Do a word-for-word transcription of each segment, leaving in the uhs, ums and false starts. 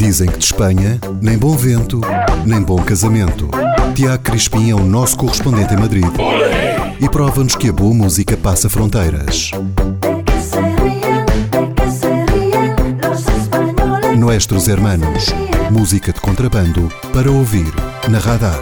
Dizem que de Espanha, nem bom vento, nem bom casamento. Tiago Crispim é o nosso correspondente em Madrid e prova-nos que a boa música passa fronteiras. Nuestros Hermanos, música de contrabando para ouvir na Radar.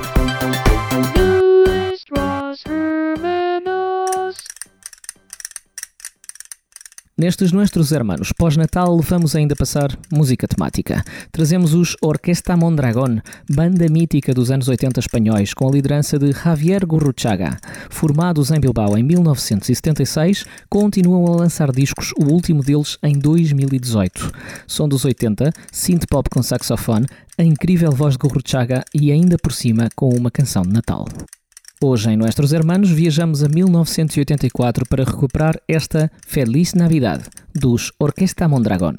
Nestes Nuestros Hermanos pós-Natal vamos ainda passar música temática. Trazemos os Orquesta Mondragón, banda mítica dos anos oitenta espanhóis, com a liderança de Javier Gurruchaga. Formados em Bilbao em mil novecentos e setenta e seis, continuam a lançar discos, o último deles em dois mil e dezoito. Som dos oitenta, synth-pop com saxofone, a incrível voz de Gurruchaga e ainda por cima com uma canção de Natal. Hoje, em Nuestros Hermanos, viajamos a mil novecentos e oitenta e quatro para recuperar esta Feliz Navidad, dos Orquesta Mondragón.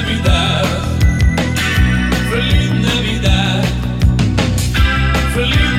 Feliz